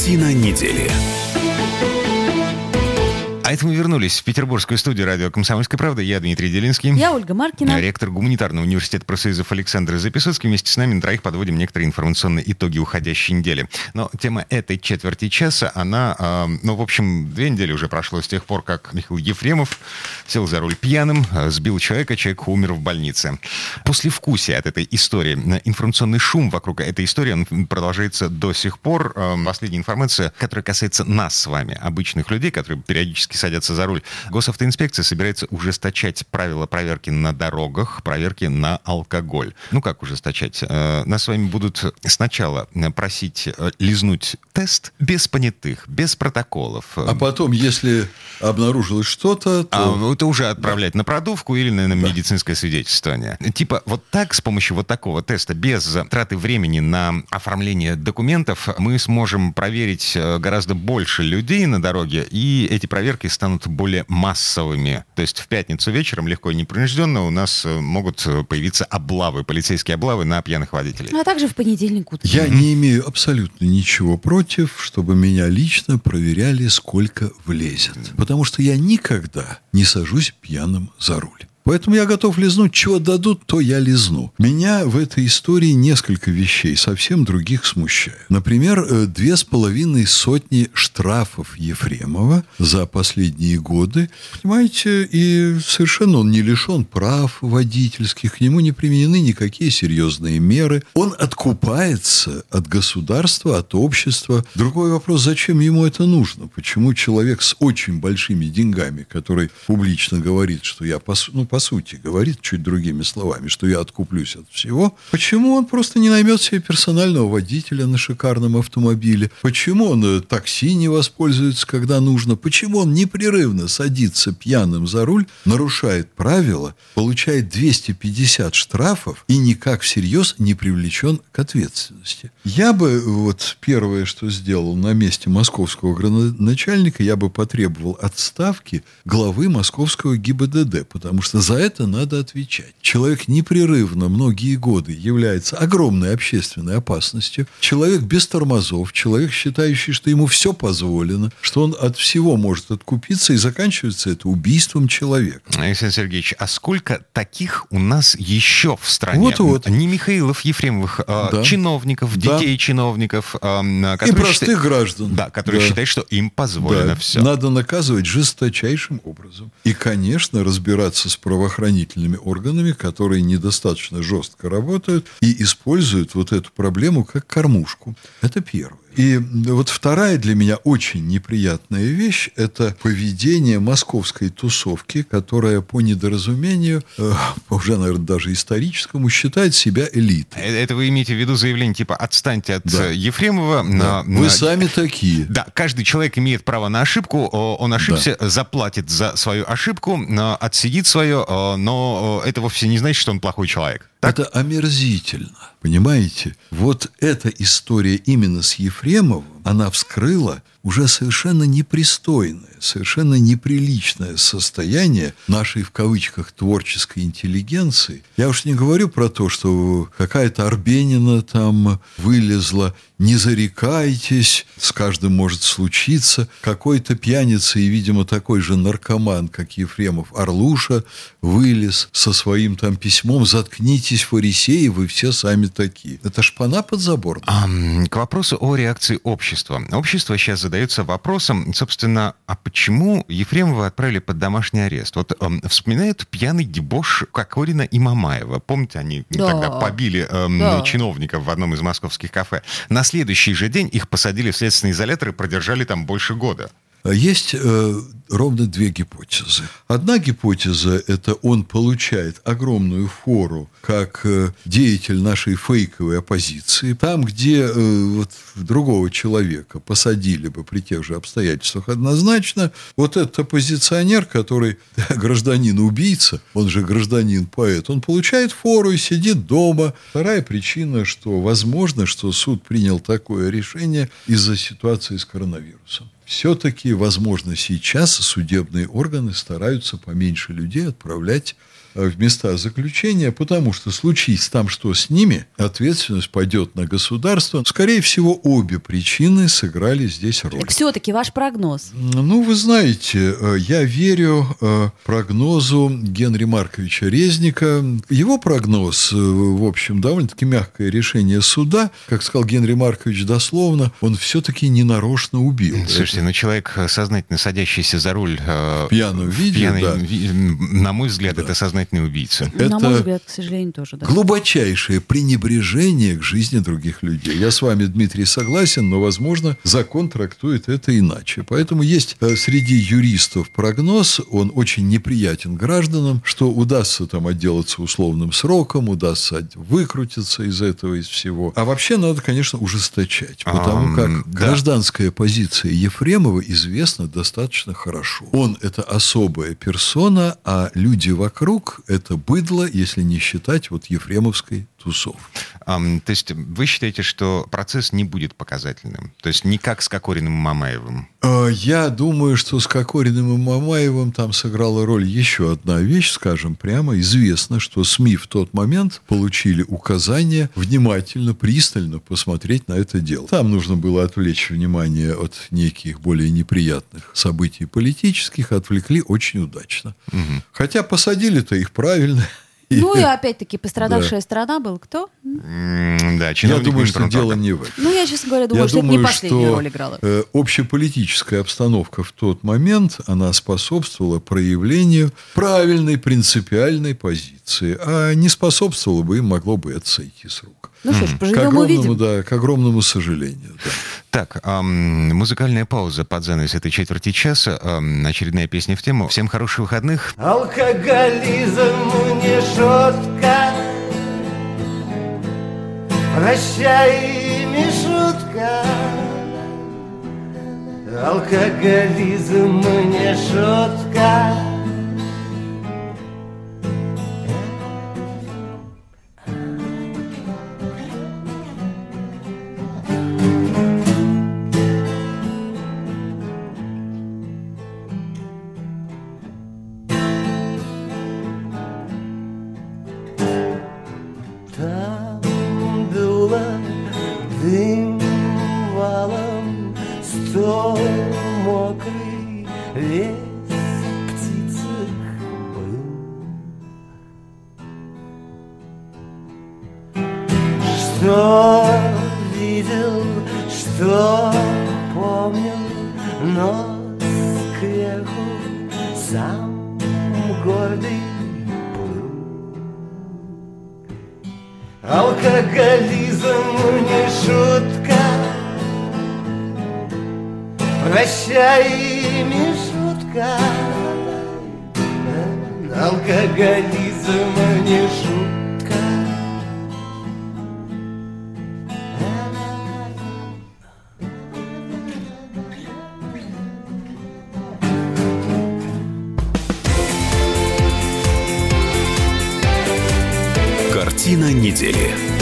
Картина недели. А это мы вернулись в петербургскую студию радио «Комсомольская правда». Я Дмитрий Делинский. Я Ольга Маркина. Ректор Гуманитарного университета профсоюзов Александр Записоцкий. Вместе с нами на троих подводим некоторые информационные итоги уходящей недели. Но тема этой четверти часа, она... в общем, 2 недели уже прошло с тех пор, как Михаил Ефремов сел за руль пьяным, сбил человек умер в больнице. Послевкусие от этой истории, информационный шум вокруг этой истории, он продолжается до сих пор. Последняя информация, которая касается нас с вами, обычных людей, которые периодически садятся за руль. Госавтоинспекция собирается ужесточать правила проверки на дорогах, проверки на алкоголь. Ну, как ужесточать? Нас с вами будут сначала просить лизнуть тест без понятых, без протоколов. А потом, если обнаружилось что-то, то... это уже отправлять на продувку или на медицинское свидетельствование. Типа вот так, с помощью вот такого теста, без траты времени на оформление документов, мы сможем проверить гораздо больше людей на дороге, и эти проверки станут более массовыми. То есть в пятницу вечером легко и непринужденно у нас могут появиться облавы, полицейские облавы на пьяных водителей. А также в понедельник утром. Я не имею абсолютно ничего против, чтобы меня лично проверяли, сколько влезет. Потому что я никогда не сажусь пьяным за руль. Поэтому я готов лизнуть. Чего дадут, то я лизну. Меня в этой истории несколько вещей совсем других смущает. Например, 2,5 штрафов Ефремова за последние годы. Понимаете, и совершенно он не лишен прав водительских. К нему не применены никакие серьезные меры. Он откупается от государства, от общества. Другой вопрос, зачем ему это нужно? Почему человек с очень большими деньгами, который публично говорит, что я по сути, говорит чуть другими словами, что я откуплюсь от всего. Почему он просто не наймет себе персонального водителя на шикарном автомобиле? Почему он такси не воспользуется, когда нужно? Почему он непрерывно садится пьяным за руль, нарушает правила, получает 250 штрафов и никак всерьез не привлечен к ответственности? Я бы, первое, что сделал на месте московского градоначальника, я бы потребовал отставки главы московского ГИБДД, потому что за это надо отвечать. Человек непрерывно многие годы является огромной общественной опасностью. Человек без тормозов, человек, считающий, что ему все позволено, что он от всего может откупиться, и заканчивается это убийством человека. Александр Сергеевич, а сколько таких у нас еще в стране? Вот-вот. Не Михаилов, Ефремовых, чиновников, детей чиновников. И простых граждан. Да, которые считают, что им позволено все. Надо наказывать жесточайшим образом. И, конечно, разбираться с правоохранительными органами, которые недостаточно жестко работают и используют эту проблему как кормушку. Это первое. И вторая для меня очень неприятная вещь – это поведение московской тусовки, которая по недоразумению, уже, наверное, даже историческому, считает себя элитой. Это вы имеете в виду заявление типа «отстаньте от Ефремова». Да. Вы сами такие. Да, каждый человек имеет право на ошибку, он ошибся, заплатит за свою ошибку, отсидит свое, но это вовсе не значит, что он плохой человек. Так? Это омерзительно, понимаете? Эта история именно с Ефремовым, она вскрыла уже совершенно непристойное, совершенно неприличное состояние нашей, в кавычках, творческой интеллигенции. Я уж не говорю про то, что какая-то Арбенина там вылезла. Не зарекайтесь, с каждым может случиться. Какой-то пьяница и, видимо, такой же наркоман, как Ефремов, Орлуша, вылез со своим там письмом: «Заткнитесь, фарисеи, вы все сами такие». Это шпана подзаборная. К вопросу о реакции общества. Общество сейчас задается вопросом, собственно, а почему Ефремова отправили под домашний арест? Вспоминают пьяный дебош Кокорина и Мамаева. Помните, они тогда побили чиновников в одном из московских кафе? На следующий же день их посадили в следственный изолятор и продержали там больше года. Есть ровно 2 гипотезы. Одна гипотеза – это он получает огромную фору как деятель нашей фейковой оппозиции. Там, где другого человека посадили бы при тех же обстоятельствах однозначно, этот оппозиционер, который гражданин-убийца, он же гражданин-поэт, он получает фору и сидит дома. Вторая причина, что возможно, что суд принял такое решение из-за ситуации с коронавирусом. Все-таки, возможно, сейчас судебные органы стараются поменьше людей отправлять в места заключения, потому что случись там что с ними, ответственность пойдет на государство. Скорее всего, обе причины сыграли здесь роль. Все-таки ваш прогноз. Ну, вы знаете, я верю прогнозу Генри Марковича Резника. Его прогноз, в общем, довольно-таки мягкое решение суда. Как сказал Генри Маркович дословно, он все-таки ненарочно убил. Слушайте, ну человек, сознательно садящийся за руль в пьяном виде, на мой взгляд, это сознательный убийца. На мой взгляд, к сожалению, тоже. Да. Глубочайшее пренебрежение к жизни других людей. Я с вами, Дмитрий, согласен, но, возможно, закон трактует это иначе. Поэтому есть среди юристов прогноз, он очень неприятен гражданам, что удастся там отделаться условным сроком, удастся выкрутиться из этого, из всего. А вообще надо, конечно, ужесточать, потому как гражданская позиция Ефремова известна достаточно хорошо. Он – это особая персона, а люди вокруг – это быдло, если не считать вот ефремовской тусовки. То есть вы считаете, что процесс не будет показательным? То есть не как с Кокориным и Мамаевым? Я думаю, что с Кокориным и Мамаевым там сыграла роль еще одна вещь, скажем прямо. Известно, что СМИ в тот момент получили указание внимательно, пристально посмотреть на это дело. Там нужно было отвлечь внимание от неких более неприятных событий политических, отвлекли очень удачно. Угу. Хотя посадили-то их правильно. Ну и опять-таки пострадавшая страна был кто? Да, я думаю, что дело не в этом. Ну, я, честно говоря, думаю, что это не последняя роль играла. Общеполитическая обстановка в тот момент, она способствовала проявлению правильной принципиальной позиции, а не способствовала бы, им могло бы это сойти с рук. Ну что ж, поживем, увидим. Да, к огромному сожалению. Да. Так, музыкальная пауза под занавес этой четверти часа. Очередная песня в тему. Всем хороших выходных. Алкоголизм не шутка, прощай, Мишутка. Алкоголизм не шутка. Там дуло дым валом, стол мокрый, лес птицах был. Что видел, что помнил, но кверху сам гордый. Алкоголизм не шутка, прощай, Мишутка. Алкоголизм не шутка. Картина недели.